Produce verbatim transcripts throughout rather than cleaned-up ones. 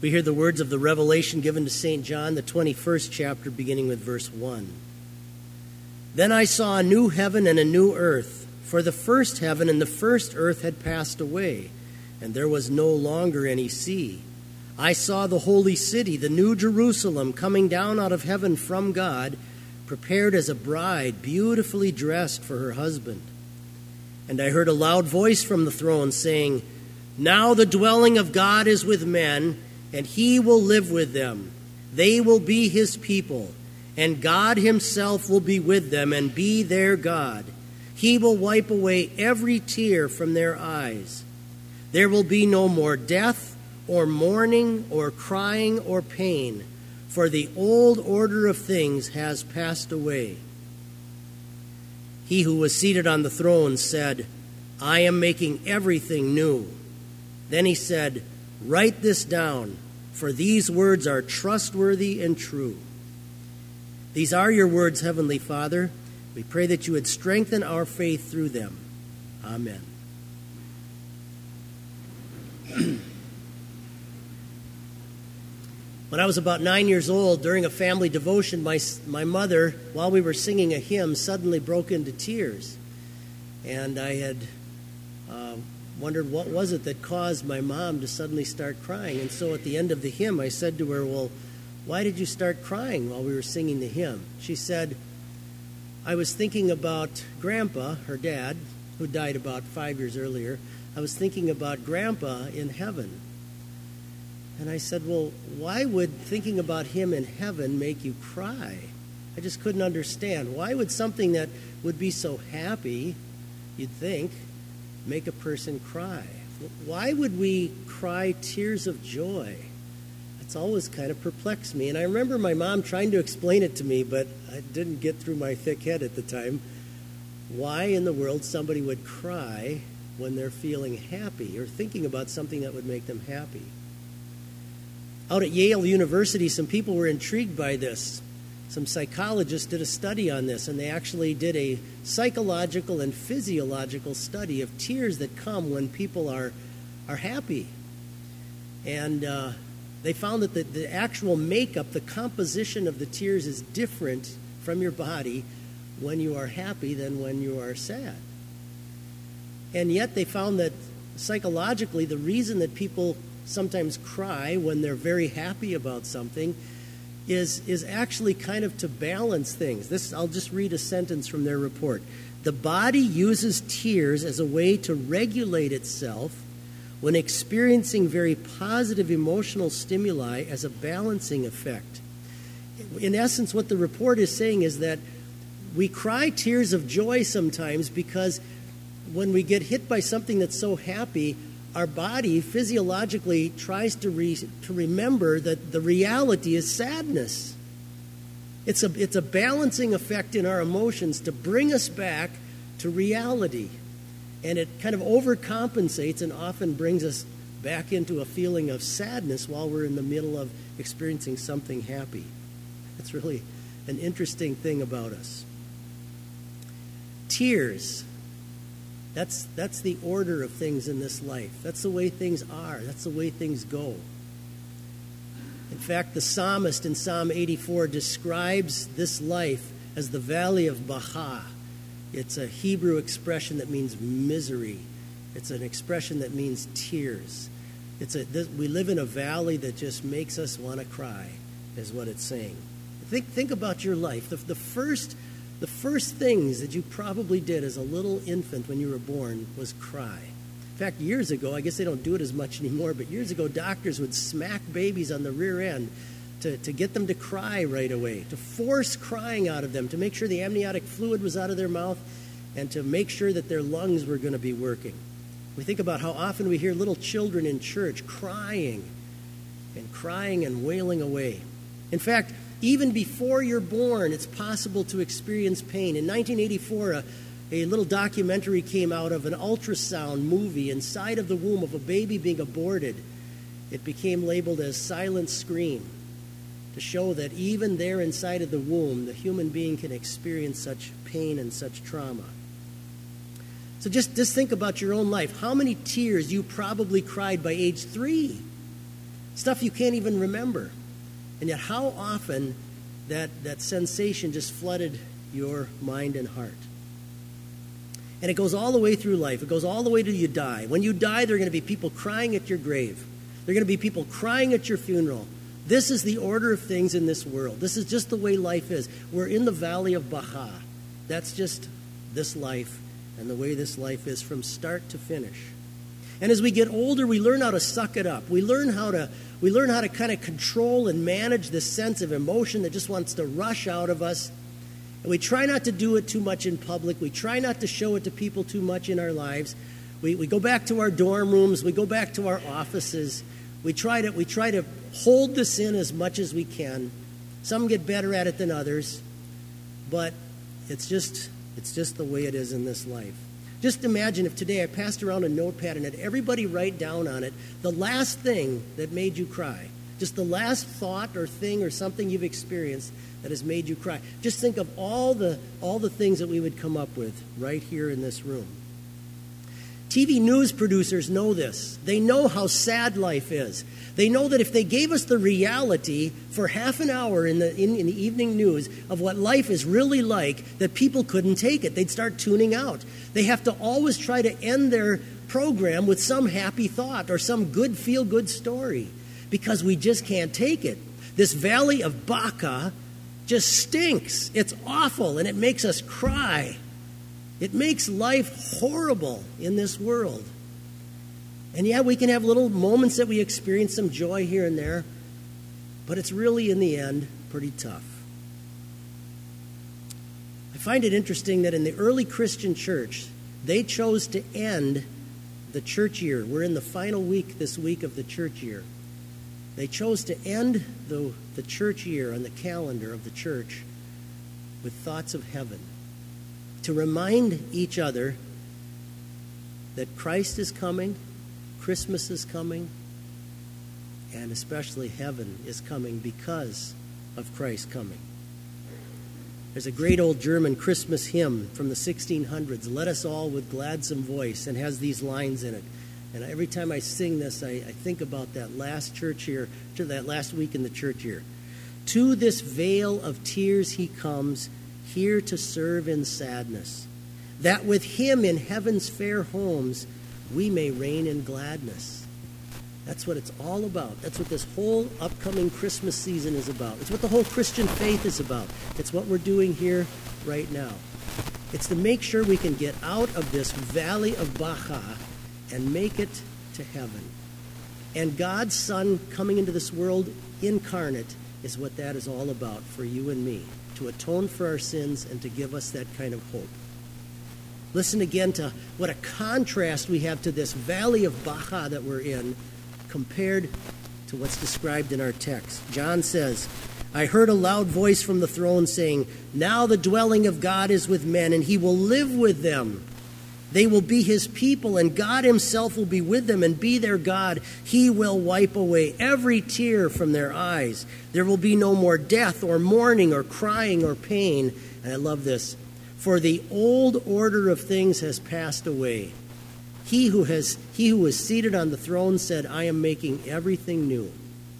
We hear the words of the revelation given to Saint John, the twenty-first chapter, beginning with verse one. Then I saw a new heaven and a new earth, for the first heaven and the first earth had passed away, and there was no longer any sea. I saw the holy city, the new Jerusalem, coming down out of heaven from God, prepared as a bride, beautifully dressed for her husband. And I heard a loud voice from the throne saying, "Now the dwelling of God is with men, and he will live with them. They will be his people, and God himself will be with them and be their God. He will wipe away every tear from their eyes. There will be no more death, or mourning, or crying, or pain, for the old order of things has passed away." He who was seated on the throne said, "I am making everything new." Then he said, "Write this down, for these words are trustworthy and true." These are your words, Heavenly Father. We pray that you would strengthen our faith through them. Amen. When I was about nine years old, during a family devotion, my, my mother, while we were singing a hymn, suddenly broke into tears. And I had uh, wondered what was it that caused my mom to suddenly start crying. And so at the end of the hymn, I said to her, "Well, why did you start crying while we were singing the hymn?" She said, "I was thinking about Grandpa, her dad, who died about five years earlier. I was thinking about Grandpa in heaven." And I said, "Well, why would thinking about him in heaven make you cry?" I just couldn't understand. Why would something that would be so happy, you'd think, make a person cry? Why would we cry tears of joy? It's always kind of perplexed me. And I remember my mom trying to explain it to me, but I didn't get through my thick head at the time. Why in the world somebody would cry when they're feeling happy or thinking about something that would make them happy. Out at Yale University, some people were intrigued by this. Some psychologists did a study on this, and they actually did a psychological and physiological study of tears that come when people are, are happy. And uh, they found that the, the actual makeup, the composition of the tears is different from your body when you are happy than when you are sad. And yet they found that psychologically, the reason that people sometimes cry when they're very happy about something is, is actually kind of to balance things. This, I'll just read a sentence from their report. "The body uses tears as a way to regulate itself when experiencing very positive emotional stimuli as a balancing effect." In essence, what the report is saying is that we cry tears of joy sometimes because when we get hit by something that's so happy, our body physiologically tries to re, to remember that the reality is sadness. It's a, it's a balancing effect in our emotions to bring us back to reality. And it kind of overcompensates and often brings us back into a feeling of sadness while we're in the middle of experiencing something happy. That's really an interesting thing about us. Tears. That's, that's the order of things in this life. That's the way things are. That's the way things go. In fact, the psalmist in Psalm eighty-four describes this life as the valley of Baha. It's a Hebrew expression that means misery. It's an expression that means tears. It's a, this, we live in a valley that just makes us want to cry, is what it's saying. Think, think about your life. The, the first... The first things that you probably did as a little infant when you were born was cry. In fact, years ago, I guess they don't do it as much anymore, but years ago, doctors would smack babies on the rear end to, to get them to cry right away, to force crying out of them, to make sure the amniotic fluid was out of their mouth, and to make sure that their lungs were going to be working. We think about how often we hear little children in church crying and crying and wailing away. In fact, even before you're born, it's possible to experience pain. In nineteen eighty-four, a, a little documentary came out of an ultrasound movie inside of the womb of a baby being aborted. It became labeled as Silent Scream to show that even there inside of the womb, the human being can experience such pain and such trauma. So just, just think about your own life. How many tears you probably cried by age three? stuff you can't even remember. And yet how often that, that sensation just flooded your mind and heart. And it goes all the way through life. It goes all the way till you die. When you die, there are going to be people crying at your grave. There are going to be people crying at your funeral. This is the order of things in this world. This is just the way life is. We're in the valley of Baca. That's just this life and the way this life is from start to finish. And as we get older, we learn how to suck it up. We learn how to we learn how to kind of control and manage this sense of emotion that just wants to rush out of us. And we try not to do it too much in public. We try not to show it to people too much in our lives. We we go back to our dorm rooms. We go back to our offices. We try to we try to hold this in as much as we can. Some get better at it than others, but it's just it's just the way it is in this life. Just imagine if today I passed around a notepad and had everybody write down on it the last thing that made you cry. Just the last thought or thing or something you've experienced that has made you cry. Just think of all the all the things that we would come up with right here in this room. T V news producers know this. They know how sad life is. They know that if they gave us the reality for half an hour in the in, in the evening news of what life is really like, that people couldn't take it. They'd start tuning out. They have to always try to end their program with some happy thought or some good feel-good story because we just can't take it. This valley of Baca just stinks. It's awful, and it makes us cry. It makes life horrible in this world. And yeah, we can have little moments that we experience some joy here and there, but it's really, in the end, pretty tough. I find it interesting that in the early Christian church, they chose to end the church year. We're in the final week this week of the church year. They chose to end the, the church year on the calendar of the church with thoughts of heaven, to remind each other that Christ is coming, Christmas is coming, and especially heaven is coming because of Christ coming. There's a great old German Christmas hymn from the sixteen hundreds, Let Us All with Gladsome Voice, and has these lines in it. And every time I sing this, I, I think about that last church year, that last week in the church year. To this vale of tears he comes, here to serve in sadness, that with him in heaven's fair homes we may reign in gladness. That's what it's all about. That's what this whole upcoming Christmas season is about. It's what the whole Christian faith is about. It's what we're doing here right now. It's to make sure we can get out of this valley of Baca and make it to heaven. And God's Son coming into this world incarnate is what that is all about for you and me, to atone for our sins and to give us that kind of hope. Listen again to what a contrast we have to this valley of Baca that we're in compared to what's described in our text. John says, I heard a loud voice from the throne saying, now the dwelling of God is with men, and he will live with them. They will be his people, and God himself will be with them and be their God. He will wipe away every tear from their eyes. There will be no more death or mourning or crying or pain. And I love this. For the old order of things has passed away. He who has he who is seated on the throne said, I am making everything new.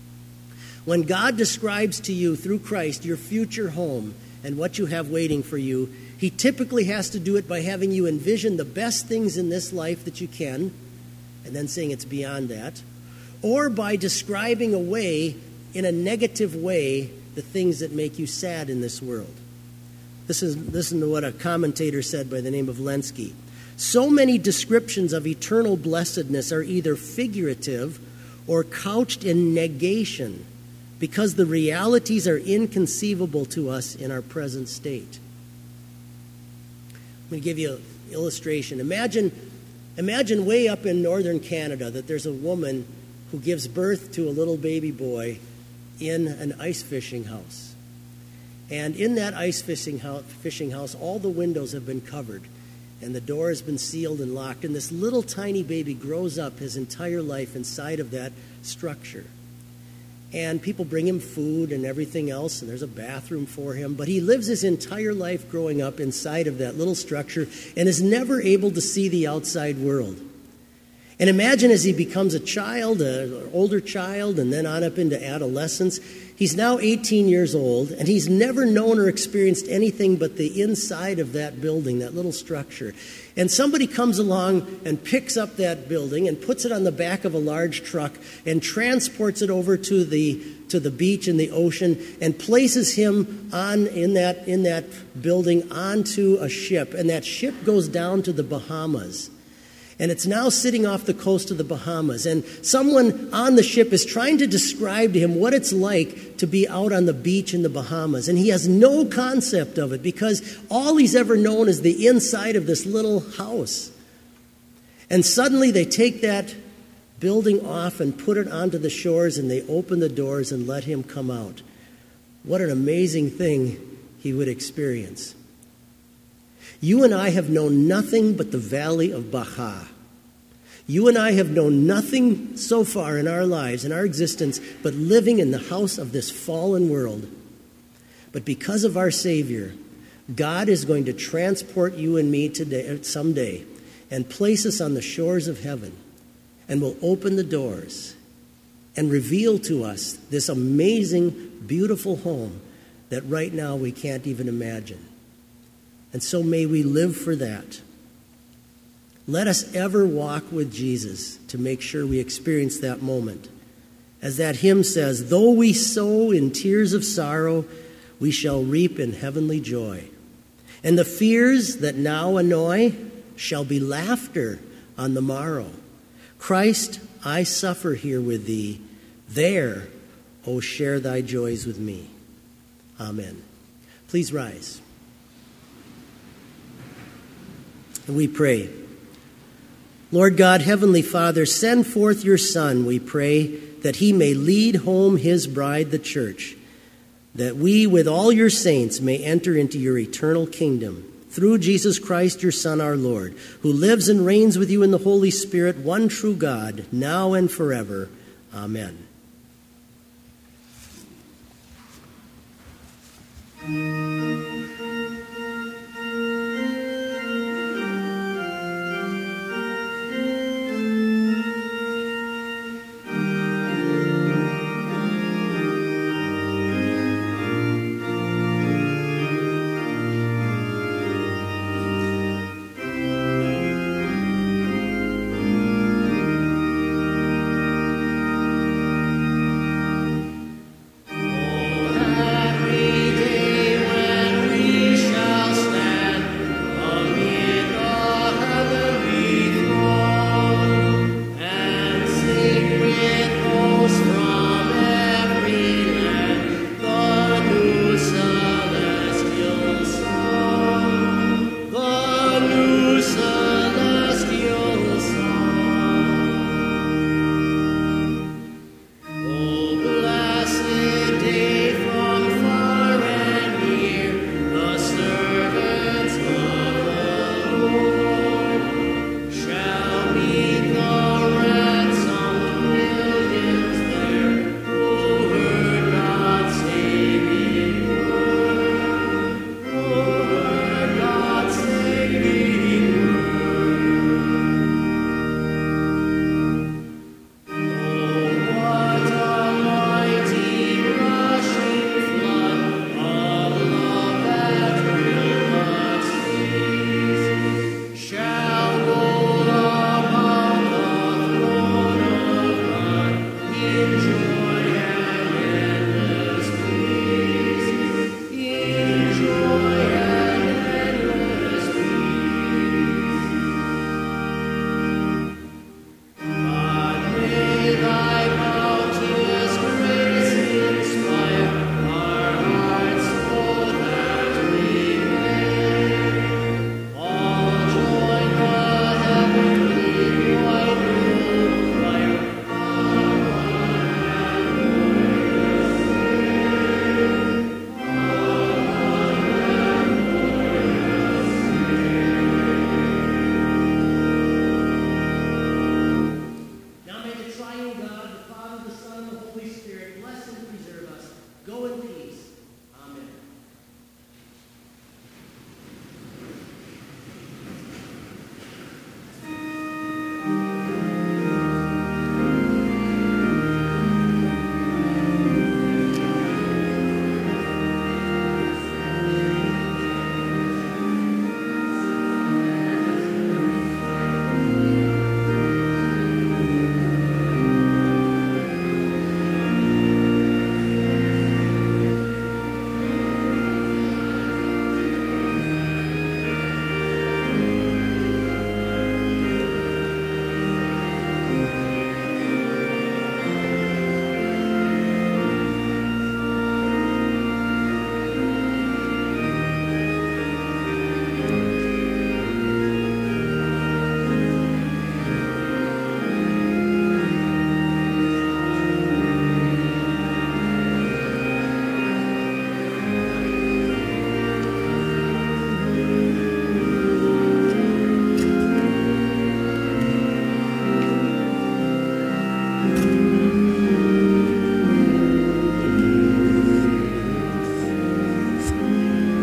When God describes to you through Christ your future home and what you have waiting for you, he typically has to do it by having you envision the best things in this life that you can, and then saying it's beyond that, or by describing away in a negative way the things that make you sad in this world. This is, listen to what a commentator said by the name of Lenski. So many descriptions of eternal blessedness are either figurative or couched in negation because the realities are inconceivable to us in our present state. I'm going to give you an illustration. Imagine, imagine way up in northern Canada that there's a woman who gives birth to a little baby boy in an ice fishing house. And in that ice fishing house, fishing house, all the windows have been covered, and the door has been sealed and locked, and this little tiny baby grows up his entire life inside of that structure. And people bring him food and everything else, and there's a bathroom for him. But he lives his entire life growing up inside of that little structure and is never able to see the outside world. And imagine as he becomes a child, an older child, and then on up into adolescence. He's now eighteen years old, and he's never known or experienced anything but the inside of that building, that little structure. And somebody comes along and picks up that building and puts it on the back of a large truck and transports it over to the to the beach and the ocean and places him on in that in that building onto a ship. And that ship goes down to the Bahamas. And it's now sitting off the coast of the Bahamas. And someone on the ship is trying to describe to him what it's like to be out on the beach in the Bahamas. And he has no concept of it because all he's ever known is the inside of this little house. And suddenly they take that building off and put it onto the shores, and they open the doors and let him come out. What an amazing thing he would experience. You and I have known nothing but the valley of Baca. You and I have known nothing so far in our lives, in our existence, but living in the house of this fallen world. But because of our Savior, God is going to transport you and me today, someday, and place us on the shores of heaven, and will open the doors and reveal to us this amazing, beautiful home that right now we can't even imagine. And so may we live for that. Let us ever walk with Jesus to make sure we experience that moment. As that hymn says, though we sow in tears of sorrow, we shall reap in heavenly joy. And the fears that now annoy shall be laughter on the morrow. Christ, I suffer here with thee. There, oh, share thy joys with me. Amen. Please rise. And we pray. Lord God, Heavenly Father, send forth your Son, we pray, that he may lead home his bride, the church, that we, with all your saints, may enter into your eternal kingdom, through Jesus Christ, your Son, our Lord, who lives and reigns with you in the Holy Spirit, one true God, now and forever. Amen.